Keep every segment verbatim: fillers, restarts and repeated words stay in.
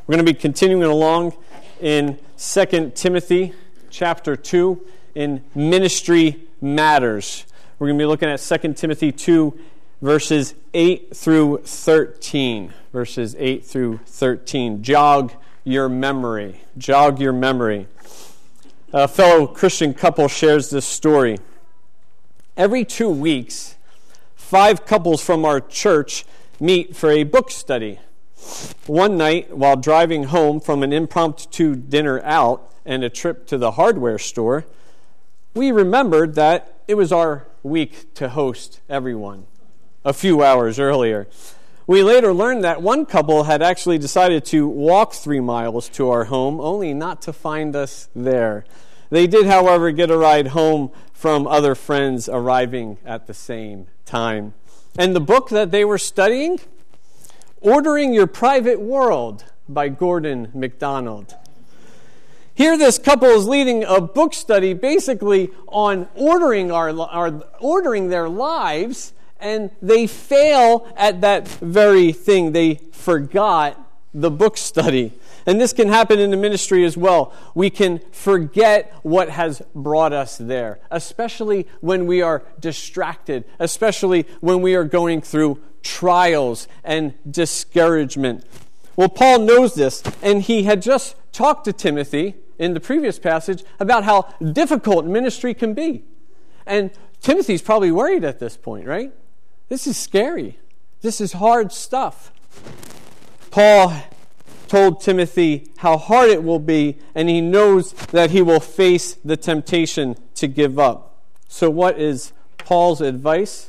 We're going to be continuing along in Second Timothy chapter two in Ministry Matters. We're going to be looking at Second Timothy two, verses eight through thirteen. Verses eight through thirteen. Jog your memory. Jog your memory. A fellow Christian couple shares this story. Every two weeks, five couples from our church meet for a book study. One night, while driving home from an impromptu dinner out and a trip to the hardware store, we remembered that it was our week to host everyone a few hours earlier. We later learned that one couple had actually decided to walk three miles to our home, only not to find us there. They did, however, get a ride home from other friends arriving at the same time. And the book that they were studying? Ordering Your Private World by Gordon MacDonald. Here this couple is leading a book study basically on ordering our, our ordering their lives, and they fail at that very thing. They forgot the book study. And this can happen in the ministry as well. We can forget what has brought us there, especially when we are distracted, especially when we are going through trials and discouragement. Well, Paul knows this, and he had just talked to Timothy in the previous passage about how difficult ministry can be. And Timothy's probably worried at this point, right? This is scary. This is hard stuff. Paul told Timothy how hard it will be, and he knows that he will face the temptation to give up. So what is Paul's advice?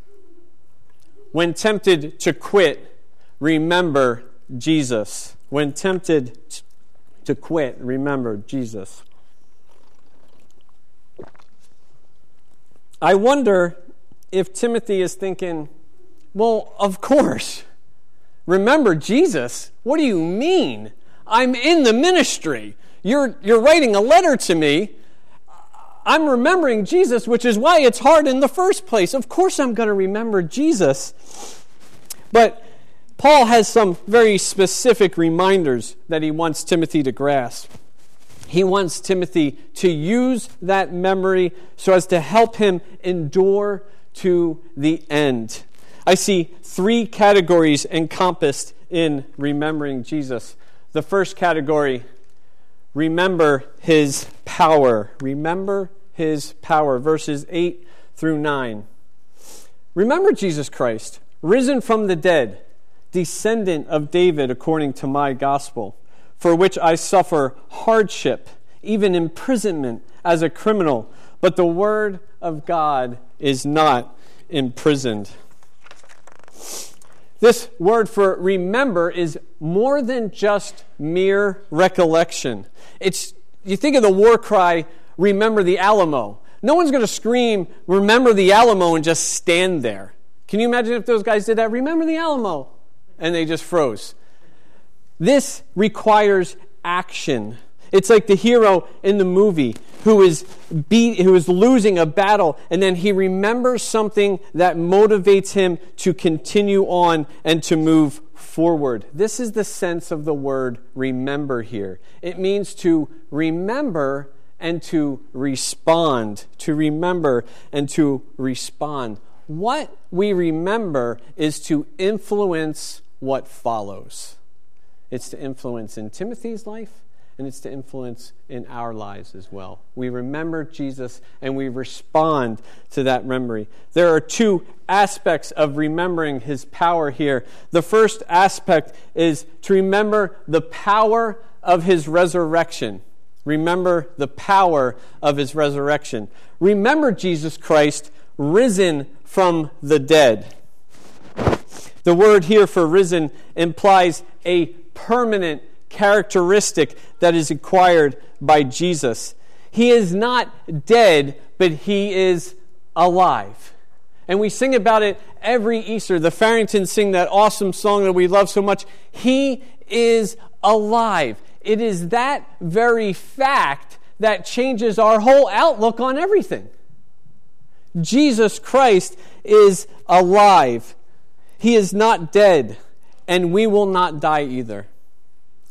When tempted to quit, remember Jesus. When tempted to quit, remember Jesus. I wonder if Timothy is thinking, well, of course. Remember Jesus? What do you mean? I'm in the ministry. You're, you're writing a letter to me. I'm remembering Jesus, which is why it's hard in the first place. Of course I'm going to remember Jesus. But Paul has some very specific reminders that he wants Timothy to grasp. He wants Timothy to use that memory so as to help him endure to the end. I see three categories encompassed in remembering Jesus. The first category, remember his power. Remember his power. Verses eight through nine. Remember Jesus Christ, risen from the dead, descendant of David according to my gospel, for which I suffer hardship, even imprisonment as a criminal. But the word of God is not imprisoned. This word for remember is more than just mere recollection. It's, you think of the war cry, remember the Alamo. No one's going to scream, remember the Alamo, and just stand there. Can you imagine if those guys did that? Remember the Alamo. And they just froze. This requires action. It's like the hero in the movie who is beat, who is losing a battle, and then he remembers something that motivates him to continue on and to move forward. This is the sense of the word remember here. It means to remember and to respond. To remember and to respond. What we remember is to influence what follows. It's to influence in Timothy's life, and it's to influence in our lives as well. We remember Jesus, and we respond to that memory. There are two aspects of remembering his power here. The first aspect is to remember the power of his resurrection. Remember the power of his resurrection. Remember Jesus Christ, risen from the dead. The word here for risen implies a permanent characteristic that is acquired by Jesus. He is not dead, but he is alive. And we sing about it every Easter. The Farringtons sing that awesome song that we love so much. He is alive. It is that very fact that changes our whole outlook on everything. Jesus Christ is alive. He is not dead, and we will not die either.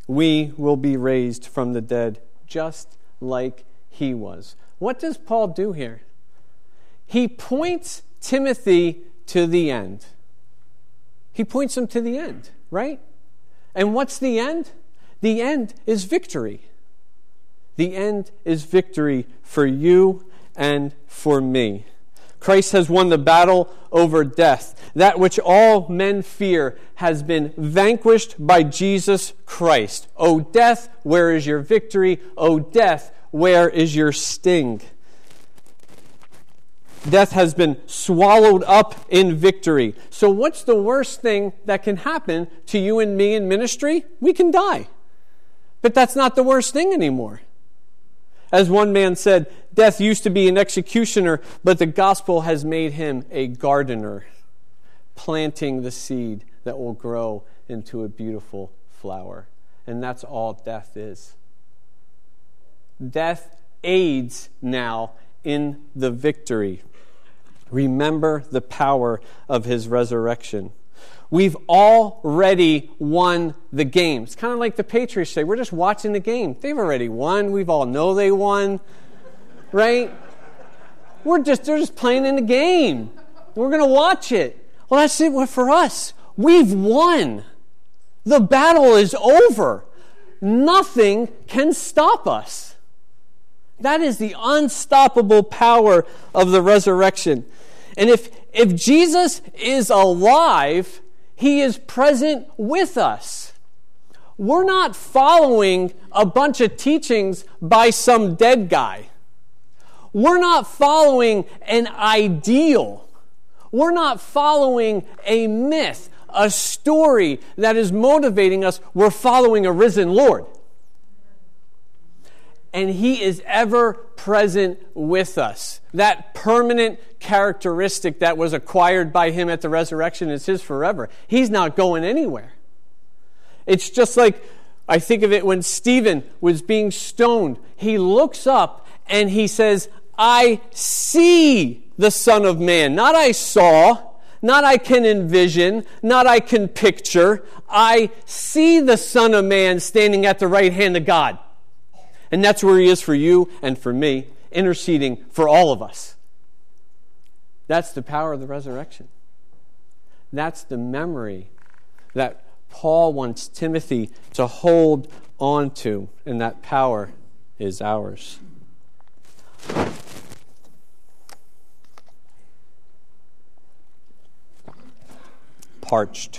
we will be raised from the dead just like he was. What does Paul do here? He points Timothy to the end. He points him to the end, right? And what's the end? The end is victory. The end is victory for you and for me. Christ has won the battle over death. That which all men fear has been vanquished by Jesus Christ. O death, where is your victory? O death, where is your sting? Death has been swallowed up in victory. So what's the worst thing that can happen to you and me in ministry? We can die. But that's not the worst thing anymore. As one man said, death used to be an executioner, but the gospel has made him a gardener, planting the seed that will grow into a beautiful flower. And that's all death is. Death aids now in the victory. Remember the power of his resurrection. We've already won the game. It's kind of like the Patriots say, we're just watching the game. They've already won. We've all know they won. Right? We're just, they're just playing in the game. We're going to watch it. Well, that's it for us. We've won. The battle is over. Nothing can stop us. That is the unstoppable power of the resurrection. And if, if Jesus is alive, he is present with us. We're not following a bunch of teachings by some dead guy. We're not following an ideal. We're not following a myth, a story that is motivating us. We're following a risen Lord. And he is ever present with us. That permanent characteristic that was acquired by him at the resurrection is his forever. He's not going anywhere. It's just like, I think of it when Stephen was being stoned. He looks up and he says, I see the Son of Man. Not I saw, not I can envision, not I can picture. I see the Son of Man standing at the right hand of God. And that's where he is for you and for me, interceding for all of us. That's the power of the resurrection. That's the memory that Paul wants Timothy to hold on to, and that power is ours. Parched.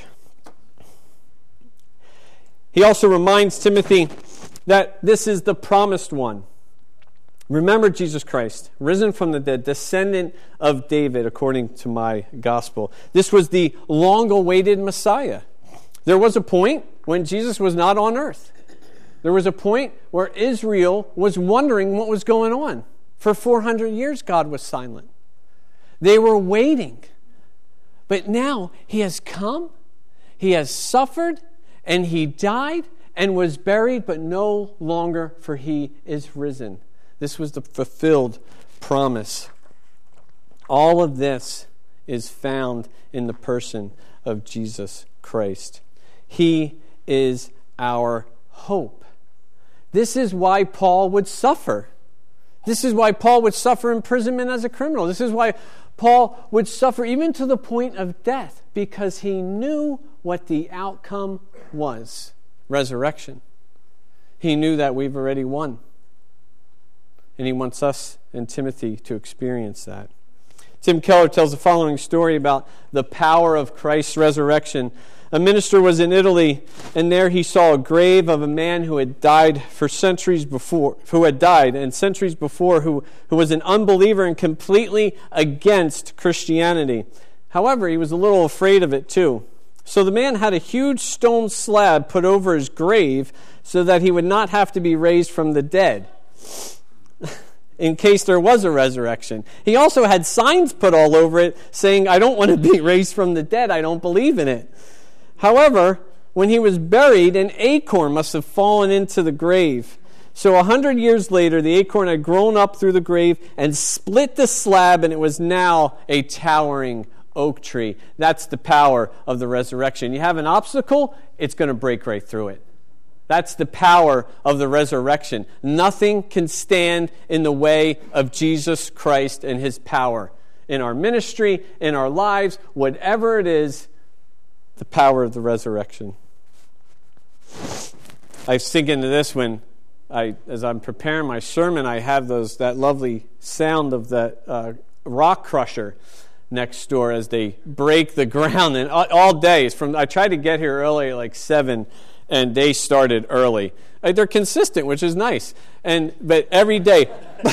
He also reminds Timothy that this is the promised one. Remember Jesus Christ, risen from the dead, descendant of David, according to my gospel. This was the long-awaited Messiah. There was a point when Jesus was not on earth. There was a point where Israel was wondering what was going on. For four hundred years, God was silent. They were waiting. But now he has come, he has suffered, and he died, and was buried, but no longer, for he is risen. This was the fulfilled promise. All of this is found in the person of Jesus Christ. He is our hope. This is why Paul would suffer. This is why Paul would suffer imprisonment as a criminal. This is why Paul would suffer even to the point of death, because he knew what the outcome was. Resurrection. He knew that we've already won. And he wants us and Timothy to experience that. Tim Keller tells the following story about the power of Christ's resurrection. A minister was in Italy, and there he saw a grave of a man who had died for centuries before, who had died and centuries before, who, who was an unbeliever and completely against Christianity. However, he was a little afraid of it too. So the man had a huge stone slab put over his grave so that he would not have to be raised from the dead in case there was a resurrection. He also had signs put all over it saying, I don't want to be raised from the dead. I don't believe in it. However, when he was buried, an acorn must have fallen into the grave. So a hundred years later, the acorn had grown up through the grave and split the slab, and it was now a towering oak tree. That's the power of the resurrection. You have an obstacle, it's going to break right through it. That's the power of the resurrection. Nothing can stand in the way of Jesus Christ and his power. In our ministry, in our lives, whatever it is, the power of the resurrection. I was thinking of this when I, as I'm preparing my sermon, I have those that lovely sound of that uh, rock crusher next door as they break the ground. And all, all day, from I tried to get here early at like seven, and they started early. Like, they're consistent, which is nice. And but every day,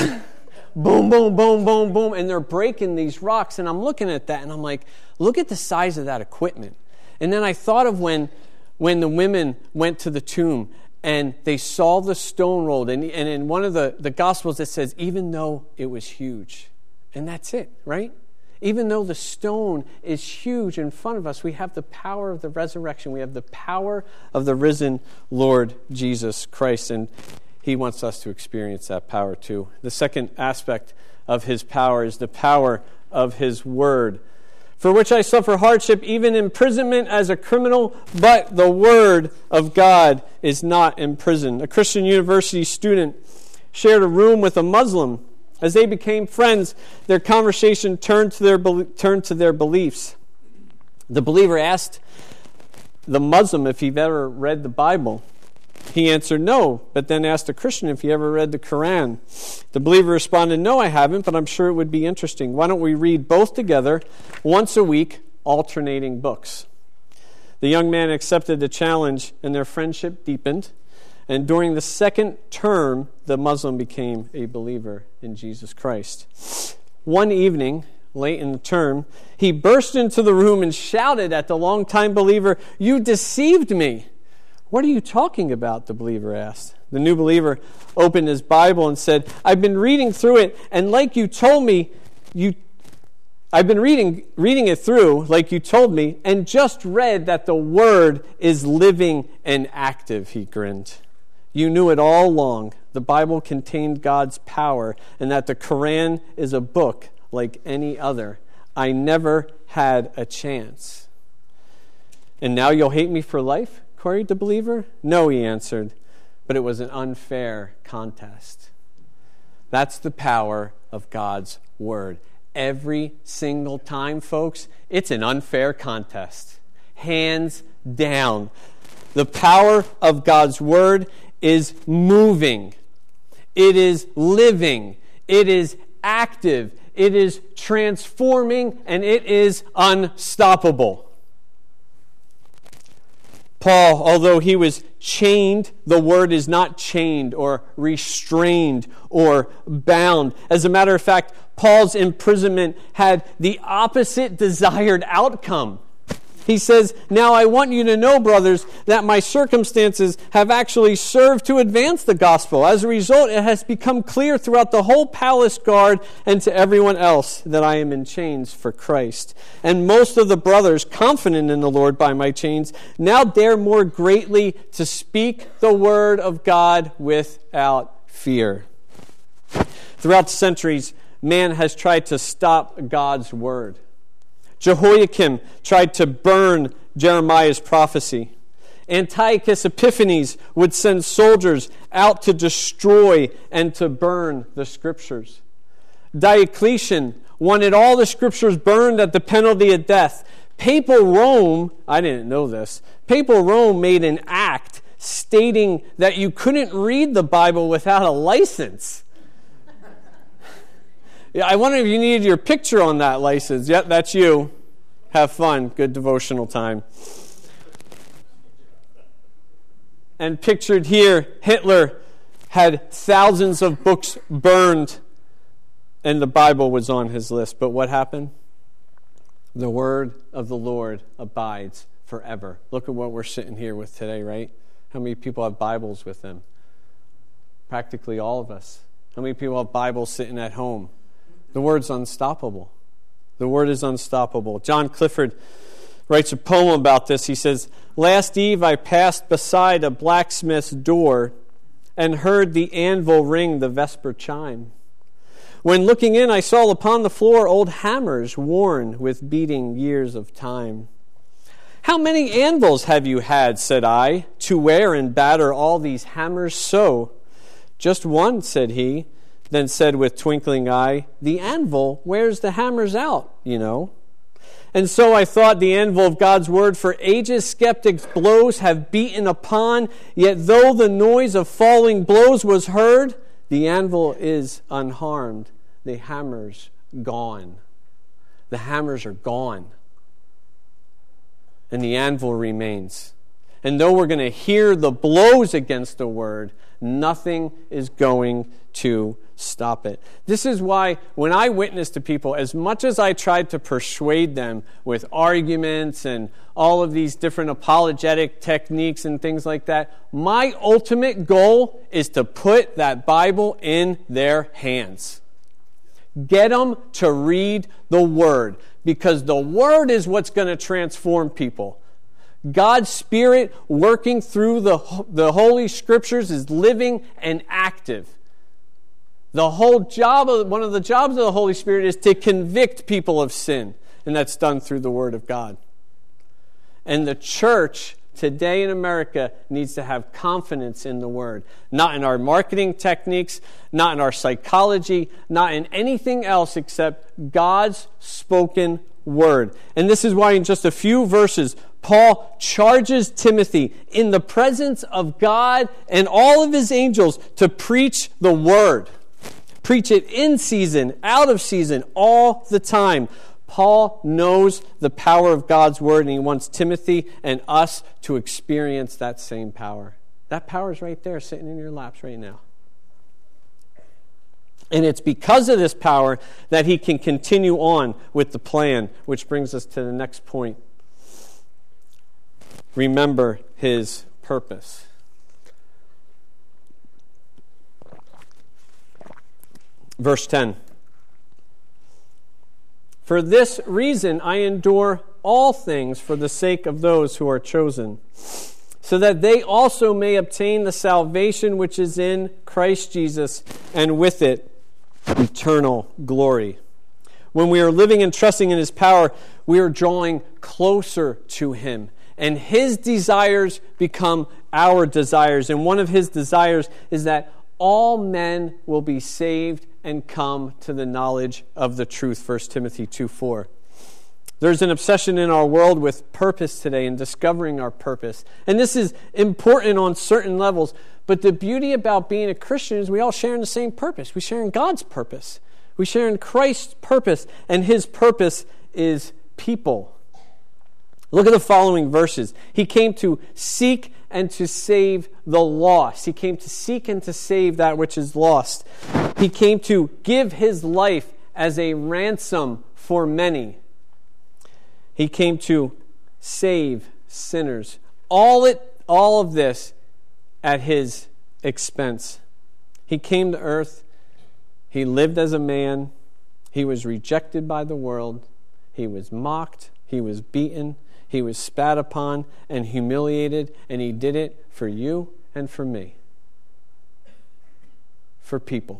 boom, boom, boom, boom, boom, and they're breaking these rocks. And I'm looking at that, and I'm like, look at the size of that equipment. And then I thought of when when the women went to the tomb and they saw the stone rolled. And, and in one of the, the Gospels it says, even though it was huge. And that's it, right? Even though the stone is huge in front of us, we have the power of the resurrection. We have the power of the risen Lord Jesus Christ. And he wants us to experience that power too. The second aspect of his power is the power of his word. For which I suffer hardship, even imprisonment as a criminal, but the word of God is not imprisoned. A Christian university student shared a room with a Muslim. As they became friends, their conversation turned to their turned to their beliefs. The believer asked the Muslim if he'd ever read the Bible. He answered no, but then asked a Christian if he ever read the Quran. The believer responded, no, I haven't, but I'm sure it would be interesting. Why don't we read both together, once a week, alternating books? The young man accepted the challenge, and their friendship deepened. And during the second term, the Muslim became a believer in Jesus Christ. One evening, late in the term, he burst into the room and shouted at the longtime believer, you deceived me. What are you talking about? The believer asked. The new believer opened his Bible and said, I've been reading through it, and like you told me, you I've been reading reading it through, like you told me, and just read that the Word is living and active, he grinned. You knew it all along. The Bible contained God's power, and that the Quran is a book like any other. I never had a chance. And now you'll hate me for life? Queried the believer. No, he answered, but it was an unfair contest. That's the power of God's word. Every single time, folks, it's an unfair contest. Hands down. The power of God's word is moving. It is living. It is active. It is transforming, and it is unstoppable. Paul, although he was chained, the word is not chained or restrained or bound. As a matter of fact, Paul's imprisonment had the opposite desired outcome. He says, now I want you to know, brothers, that my circumstances have actually served to advance the gospel. As a result, it has become clear throughout the whole palace guard and to everyone else that I am in chains for Christ. And most of the brothers, confident in the Lord by my chains, now dare more greatly to speak the word of God without fear. Throughout the centuries, man has tried to stop God's word. Jehoiakim tried to burn Jeremiah's prophecy. Antiochus Epiphanes would send soldiers out to destroy and to burn the scriptures. Diocletian wanted all the scriptures burned at the penalty of death. Papal Rome, I didn't know this, Papal Rome made an act stating that you couldn't read the Bible without a license. Yeah, I wonder if you needed your picture on that license. Yep, that's you. Have fun. Good devotional time. And pictured here, Hitler had thousands of books burned, and the Bible was on his list. But what happened? The word of the Lord abides forever. Look at what we're sitting here with today, right? How many people have Bibles with them? Practically all of us. How many people have Bibles sitting at home? The word's unstoppable. The word is unstoppable. John Clifford writes a poem about this. He says, last eve I passed beside a blacksmith's door and heard the anvil ring the vesper chime. When looking in, I saw upon the floor old hammers worn with beating years of time. How many anvils have you had, said I, to wear and batter all these hammers so? Just one, said he, then said with twinkling eye, the anvil wears the hammers out, you know. And so I thought the anvil of God's word for ages skeptics' blows have beaten upon, yet though the noise of falling blows was heard, the anvil is unharmed, the hammers gone. The hammers are gone. And the anvil remains. And though we're going to hear the blows against the word, nothing is going to stop it. This is why when I witness to people, as much as I tried to persuade them with arguments and all of these different apologetic techniques and things like that, my ultimate goal is to put that Bible in their hands. Get them to read the Word, because the Word is what's going to transform people. God's Spirit working through the, the Holy Scriptures is living and active. The whole job of, one of the jobs of the Holy Spirit is to convict people of sin, and that's done through the Word of God. And the church today in America needs to have confidence in the Word. Not in our marketing techniques, not in our psychology, not in anything else except God's spoken Word. And this is why in just a few verses, Paul charges Timothy in the presence of God and all of his angels to preach the Word. Preach it in season, out of season, all the time. Paul knows the power of God's Word, and he wants Timothy and us to experience that same power. That power is right there, sitting in your laps right now. And it's because of this power that he can continue on with the plan, which brings us to the next point. Remember his purpose. Verse ten. For this reason I endure all things for the sake of those who are chosen, so that they also may obtain the salvation which is in Christ Jesus, and with it eternal glory. When we are living and trusting in his power, we are drawing closer to him, and his desires become our desires. And one of his desires is that all men will be saved and come to the knowledge of the truth. First Timothy two four. There's an obsession in our world with purpose today and discovering our purpose. And this is important on certain levels. But the beauty about being a Christian is we all share in the same purpose. We share in God's purpose. We share in Christ's purpose. And his purpose is people. Look at the following verses. He came to seek and to save the lost. He came to seek and to save that which is lost. He came to give his life as a ransom for many. He came to save sinners. All it, all of this at his expense. He came to earth. He lived as a man. He was rejected by the world. He was mocked. He was beaten. He was spat upon and humiliated, and he did it for you and for me. For people.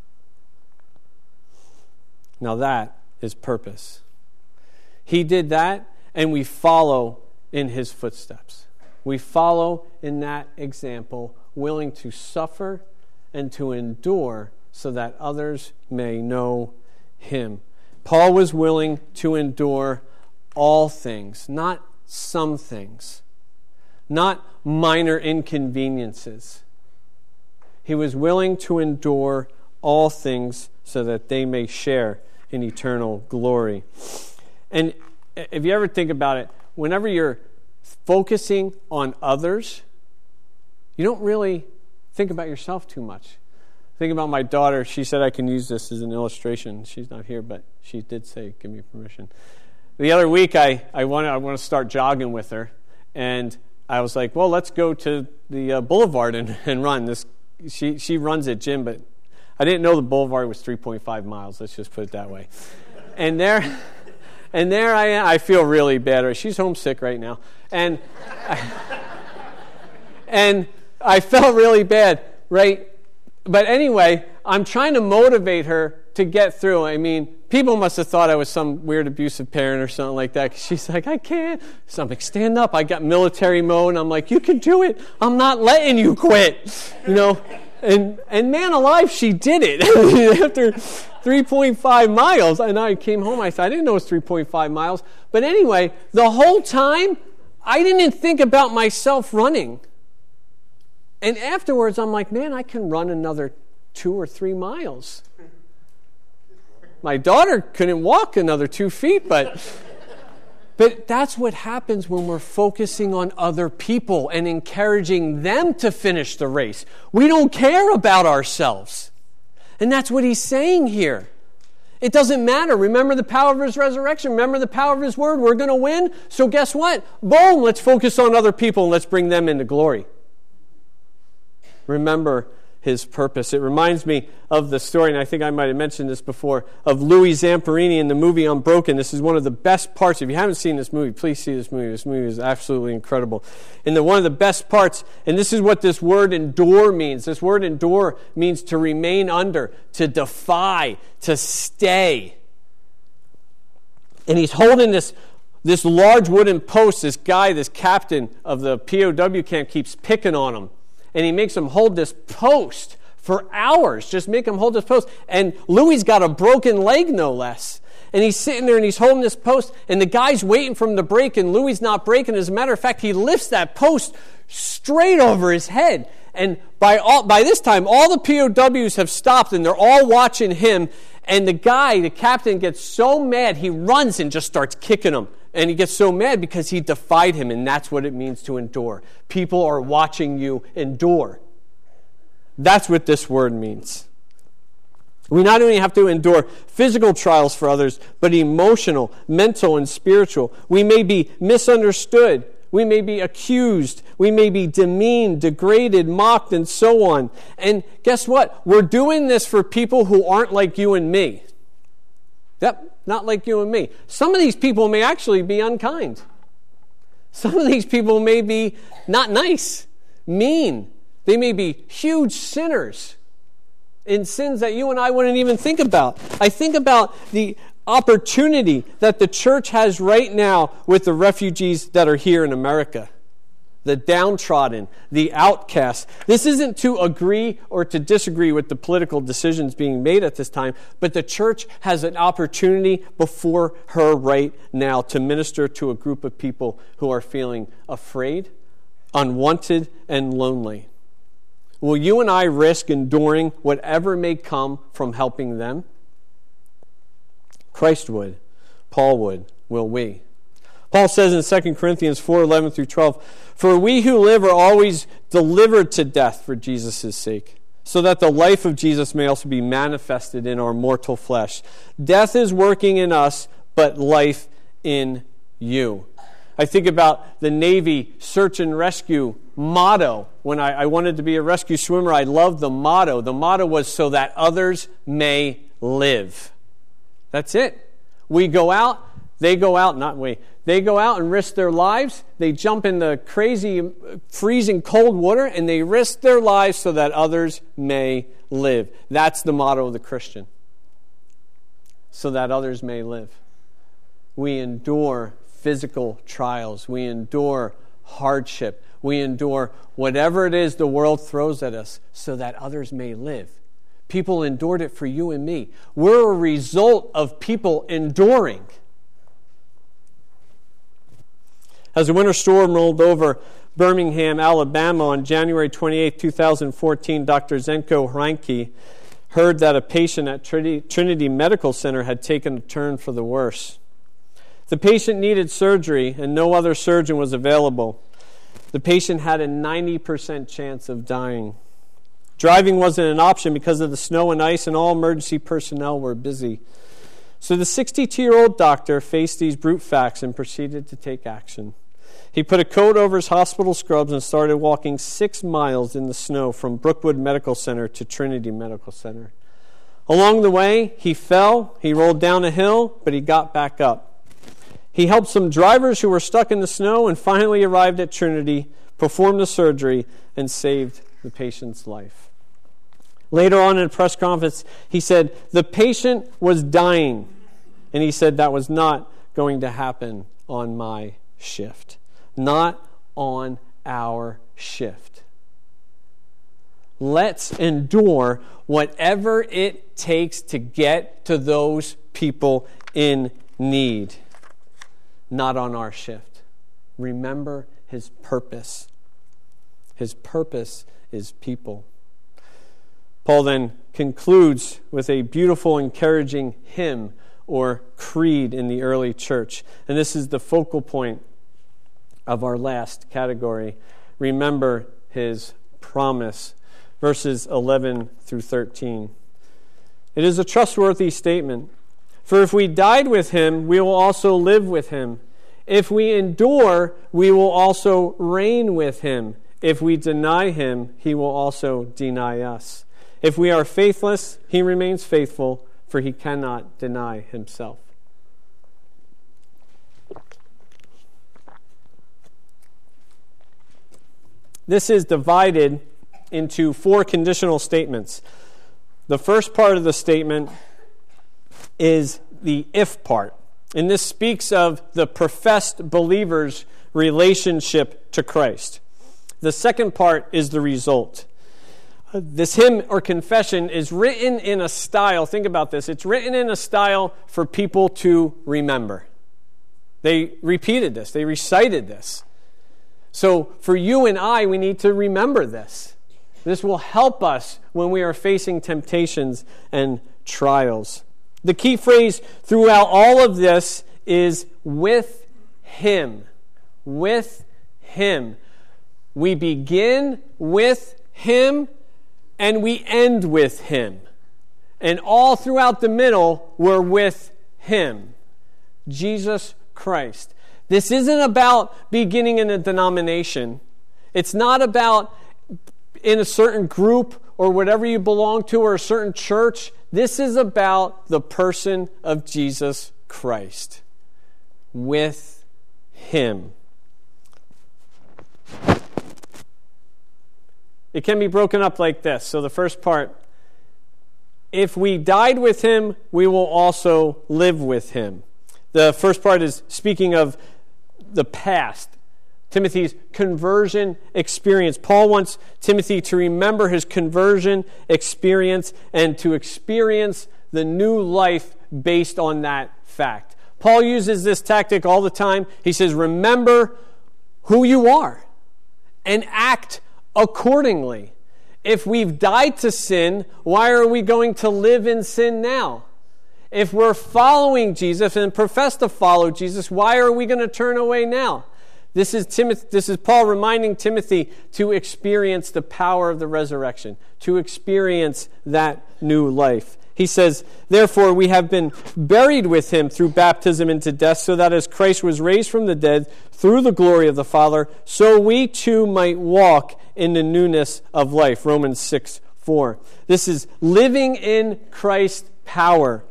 Now that is purpose. He did that, and we follow in his footsteps. We follow in that example, willing to suffer and to endure so that others may know him. Paul was willing to endure all things, not some things, not minor inconveniences. He was willing to endure all things so that they may share in eternal glory. And if you ever think about it, whenever you're focusing on others, you don't really think about yourself too much. Think about my daughter. She said I can use this as an illustration. She's not here, but she did say, give me permission. The other week, I, I, want to, I want to start jogging with her, and I was like, well, let's go to the uh, boulevard and, and run. This she, she runs at gym, but I didn't know the boulevard was three point five miles. Let's just put it that way. And there... And there I am. I feel really bad. She's homesick right now. And I, and I felt really bad, right? But anyway, I'm trying to motivate her to get through. I mean, people must have thought I was some weird abusive parent or something like that. 'Cause she's like, I can't. So I'm like, stand up. I got military mode. And I'm like, you can do it. I'm not letting you quit. You know, and and man alive, she did it. After three point five miles, and I came home. I said, I didn't know it was three point five miles. But anyway, the whole time, I didn't think about myself running. And afterwards, I'm like, man, I can run another two or three miles. My daughter couldn't walk another two feet, but but that's what happens when we're focusing on other people and encouraging them to finish the race. We don't care about ourselves. And that's what he's saying here. It doesn't matter. Remember the power of his resurrection. Remember the power of his word. We're going to win. So guess what? Boom, let's focus on other people and let's bring them into glory. Remember his purpose. It reminds me of the story, and I think I might have mentioned this before, of Louis Zamperini in the movie Unbroken. This is one of the best parts. If you haven't seen this movie, please see this movie. This movie is absolutely incredible. And the, one of the best parts, and this is what this word endure means. This word endure means to remain under, to defy, to stay. And he's holding this, this large wooden post. This guy, this captain of the P O W camp, keeps picking on him. And he makes him hold this post for hours. Just make him hold this post. And Louis got a broken leg, no less. And he's sitting there and he's holding this post. And the guy's waiting for him to break. And Louis not breaking. As a matter of fact, he lifts that post straight over his head. And by all, by this time, all the P O Ws have stopped. And they're all watching him. And the guy, the captain, gets so mad. He runs and just starts kicking him. And he gets so mad because he defied him, and that's what it means to endure. People are watching you endure. That's what this word means. We not only have to endure physical trials for others, but emotional, mental, and spiritual. We may be misunderstood. We may be accused. We may be demeaned, degraded, mocked, and so on. And guess what? We're doing this for people who aren't like you and me. Yep. Not like you and me. Some of these people may actually be unkind. Some of these people may be not nice, mean. They may be huge sinners in sins that you and I wouldn't even think about. I think about the opportunity that the church has right now with the refugees that are here in America. The downtrodden, the outcast. This isn't to agree or to disagree with the political decisions being made at this time, but the church has an opportunity before her right now to minister to a group of people who are feeling afraid, unwanted, and lonely. Will you and I risk enduring whatever may come from helping them? Christ would. Paul would. Will we? Paul says in Second Corinthians four, eleven through twelve, "For we who live are always delivered to death for Jesus' sake, so that the life of Jesus may also be manifested in our mortal flesh. Death is working in us, but life in you." I think about the Navy search and rescue motto. When I, I wanted to be a rescue swimmer, I loved the motto. The motto was, "So that others may live." That's it. We go out, they go out, not we. They go out and risk their lives. They jump in the crazy, freezing cold water, and they risk their lives so that others may live. That's the motto of the Christian. So that others may live. We endure physical trials. We endure hardship. We endure whatever it is the world throws at us so that others may live. People endured it for you and me. We're a result of people enduring. As a winter storm rolled over Birmingham, Alabama on January twenty-eighth, twenty fourteen, Doctor Zenko Hranke heard that a patient at Trinity Medical Center had taken a turn for the worse. The patient needed surgery, and no other surgeon was available. The patient had a ninety percent chance of dying. Driving wasn't an option because of the snow and ice, and all emergency personnel were busy. So the sixty-two-year-old doctor faced these brute facts and proceeded to take action. He put a coat over his hospital scrubs and started walking six miles in the snow from Brookwood Medical Center to Trinity Medical Center. Along the way, he fell, he rolled down a hill, but he got back up. He helped some drivers who were stuck in the snow and finally arrived at Trinity, performed the surgery, and saved the patient's life. Later on in a press conference, he said, "The patient was dying. And he said that was not going to happen on my shift. Not on our shift. Let's endure whatever it takes to get to those people in need. Not on our shift. Remember his purpose. His purpose is people. Paul then concludes with a beautiful, encouraging hymn or creed in the early church. And this is the focal point of our last category. Remember his promise. Verses eleven through thirteen. It is a trustworthy statement. For if we died with him, we will also live with him. If we endure, we will also reign with him. If we deny him, he will also deny us. If we are faithless, he remains faithful, for he cannot deny himself. This is divided into four conditional statements. The first part of the statement is the if part. And this speaks of the professed believer's relationship to Christ. The second part is the result. This hymn or confession is written in a style, think about this, it's written in a style for people to remember. They repeated this, they recited this. So for you and I, we need to remember this. This will help us when we are facing temptations and trials. The key phrase throughout all of this is with him. With him. We begin with him and we end with him. And all throughout the middle, we're with him. Jesus Christ. This isn't about beginning in a denomination. It's not about in a certain group or whatever you belong to or a certain church. This is about the person of Jesus Christ. With him. It can be broken up like this. So the first part, if we died with him, we will also live with him. The first part is speaking of the past. Timothy's conversion experience. Paul wants Timothy to remember his conversion experience and to experience the new life based on that fact. Paul uses this tactic all the time. He says, remember who you are and act accordingly. If we've died to sin, why are we going to live in sin now? If we're following Jesus and profess to follow Jesus, why are we going to turn away now? This is Timothy, this is Paul reminding Timothy to experience the power of the resurrection, to experience that new life. He says, therefore we have been buried with him through baptism into death, so that as Christ was raised from the dead through the glory of the Father, so we too might walk in the newness of life. Romans six four. This is living in Christ's power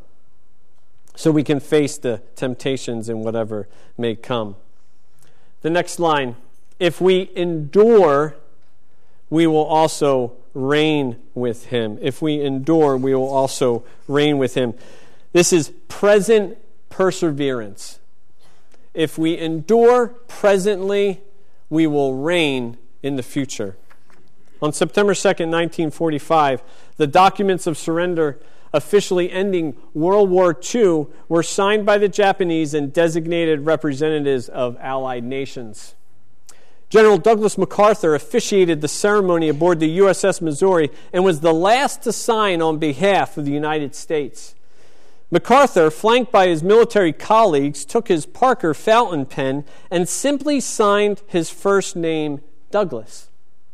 so we can face the temptations and whatever may come. The next line, if we endure, we will also reign with him. If we endure, we will also reign with him. This is present perseverance. If we endure presently, we will reign in the future. On September second, nineteen forty-five, the documents of surrender officially ending World War Two were signed by the Japanese and designated representatives of Allied nations. General Douglas MacArthur officiated the ceremony aboard the U S S Missouri and was the last to sign on behalf of the United States. MacArthur, flanked by his military colleagues, took his Parker fountain pen and simply signed his first name, Douglas.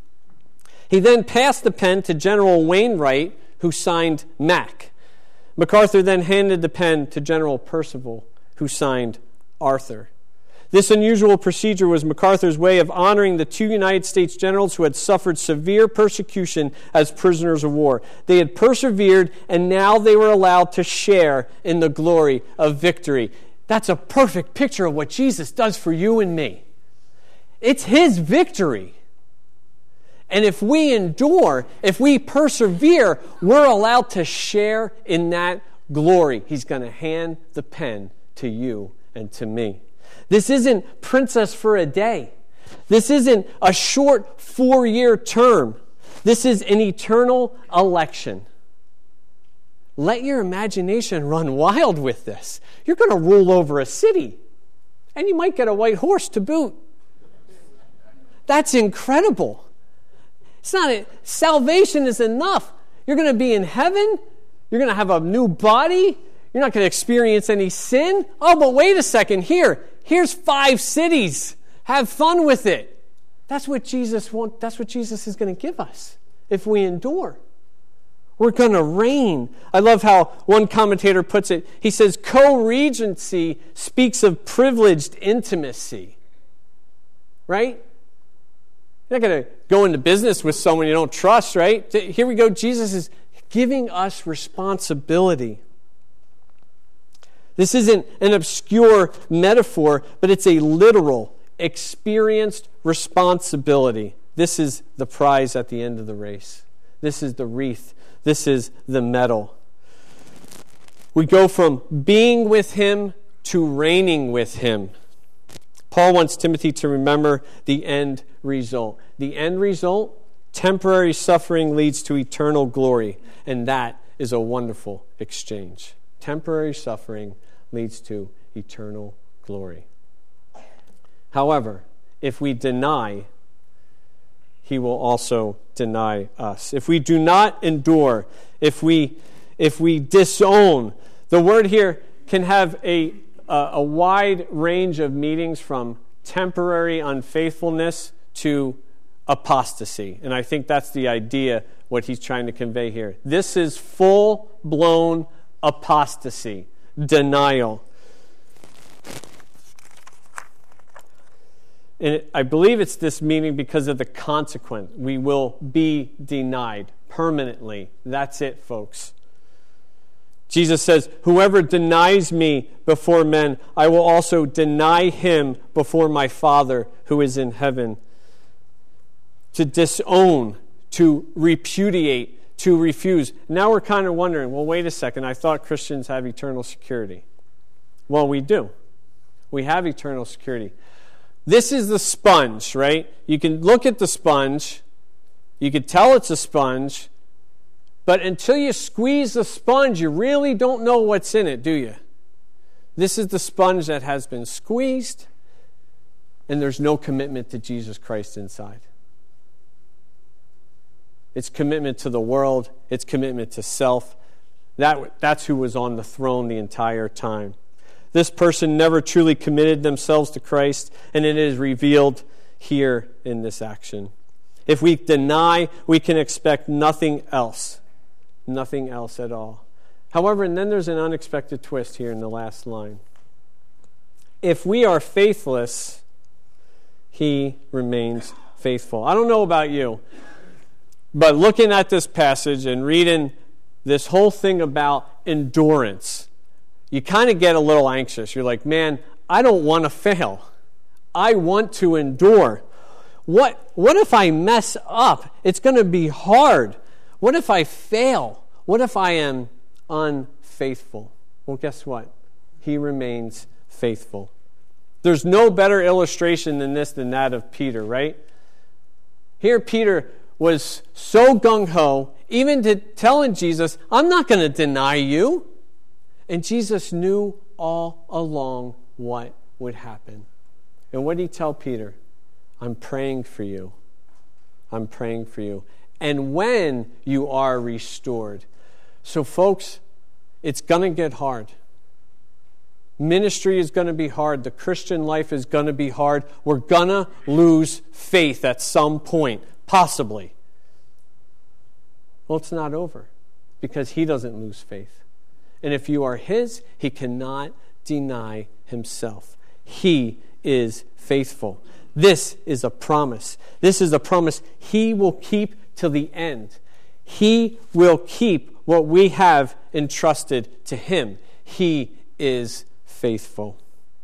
He then passed the pen to General Wainwright, who signed Mac. MacArthur then handed the pen to General Percival, who signed Arthur. This unusual procedure was MacArthur's way of honoring the two United States generals who had suffered severe persecution as prisoners of war. They had persevered, and now they were allowed to share in the glory of victory. That's a perfect picture of what Jesus does for you and me. It's his victory. And if we endure, if we persevere, we're allowed to share in that glory. He's going to hand the pen to you and to me. This isn't princess for a day. This isn't a short four-year term. This is an eternal election. Let your imagination run wild with this. You're going to rule over a city, and you might get a white horse to boot. That's incredible. It's not a, salvation is enough. You're going to be in heaven. You're going to have a new body. You're not going to experience any sin. Oh, but wait a second. Here, here's five cities. Have fun with it. That's what Jesus want, that's what Jesus is going to give us if we endure. We're going to reign. I love how one commentator puts it. He says, co-regency speaks of privileged intimacy. Right? You're not going to go into business with someone you don't trust, right? Here we go. Jesus is giving us responsibility. This isn't an obscure metaphor, but it's a literal, experienced responsibility. This is the prize at the end of the race. This is the wreath. This is the medal. We go from being with Him to reigning with Him. Paul wants Timothy to remember the end result. The end result, temporary suffering leads to eternal glory, and that is a wonderful exchange. Temporary suffering leads to eternal glory. However, if we deny, He will also deny us. If we do not endure, if we if we disown, the word here can have a a, a wide range of meanings from temporary unfaithfulness to apostasy. And I think that's the idea, what he's trying to convey here. This is full-blown apostasy, denial. And I believe it's this meaning because of the consequence. We will be denied permanently. That's it, folks. Jesus says, whoever denies me before men, I will also deny him before my Father who is in heaven. To disown, to repudiate, to refuse. Now we're kind of wondering, well, wait a second, I thought Christians have eternal security. Well, we do. We have eternal security. This is the sponge, right? You can look at the sponge. You can tell it's a sponge. But until you squeeze the sponge, you really don't know what's in it, do you? This is the sponge that has been squeezed, and there's no commitment to Jesus Christ inside. It's commitment to the world. It's commitment to self. That, that's who was on the throne the entire time. This person never truly committed themselves to Christ, and it is revealed here in this action. If we deny, we can expect nothing else. Nothing else at all. However, and then there's an unexpected twist here in the last line. If we are faithless, he remains faithful. I don't know about you, but looking at this passage and reading this whole thing about endurance, you kind of get a little anxious. You're like, man, I don't want to fail. I want to endure. What, what if I mess up? It's going to be hard. What if I fail? What if I am unfaithful? Well, guess what? He remains faithful. There's no better illustration than this than that of Peter, right? Here Peter was so gung-ho, even to telling Jesus, I'm not going to deny you. And Jesus knew all along what would happen. And what did he tell Peter? I'm praying for you. I'm praying for you. And when you are restored. So folks, it's going to get hard. Ministry is going to be hard. The Christian life is going to be hard. We're going to lose faith at some point, possibly. Well, it's not over because he doesn't lose faith. And if you are his, he cannot deny himself. He is faithful. This is a promise. This is a promise he will keep till the end. He will keep what we have entrusted to him. He is faithful.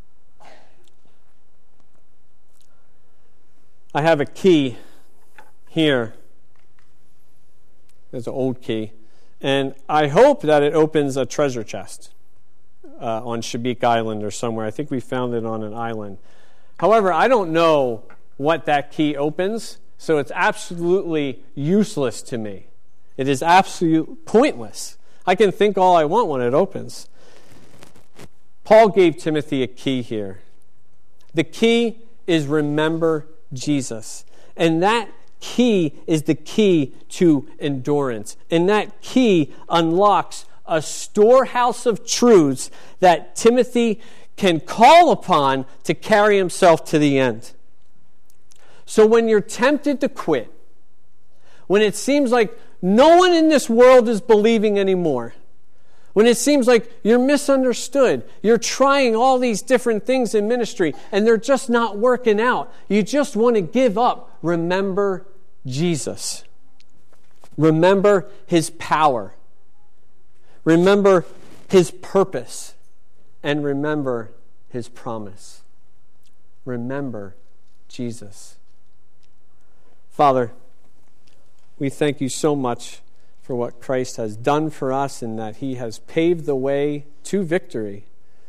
I have a key here. There's an old key. And I hope that it opens a treasure chest uh, on Shabik Island or somewhere. I think we found it on an island. However, I don't know what that key opens, so it's absolutely useless to me. It is absolutely pointless. I can think all I want when it opens. Paul gave Timothy a key here. The key is remember Jesus. And that key is the key to endurance. And that key unlocks a storehouse of truths that Timothy can call upon to carry himself to the end. So when you're tempted to quit, when it seems like no one in this world is believing anymore, when it seems like you're misunderstood, you're trying all these different things in ministry and they're just not working out, you just want to give up, remember Jesus. Remember his power. Remember his purpose. And remember his promise. Remember Jesus. Father, we thank you so much for what Christ has done for us and that he has paved the way to victory.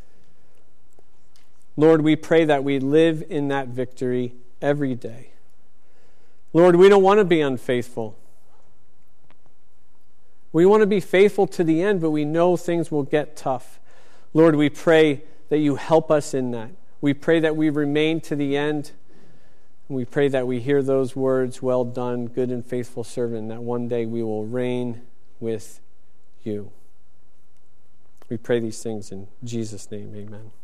Lord, we pray that we live in that victory every day. Lord, we don't want to be unfaithful. We want to be faithful to the end, but we know things will get tough. Lord, we pray that you help us in that. We pray that we remain to the end. We pray that we hear those words, well done, good and faithful servant, and that one day we will reign with you. We pray these things in Jesus' name, amen.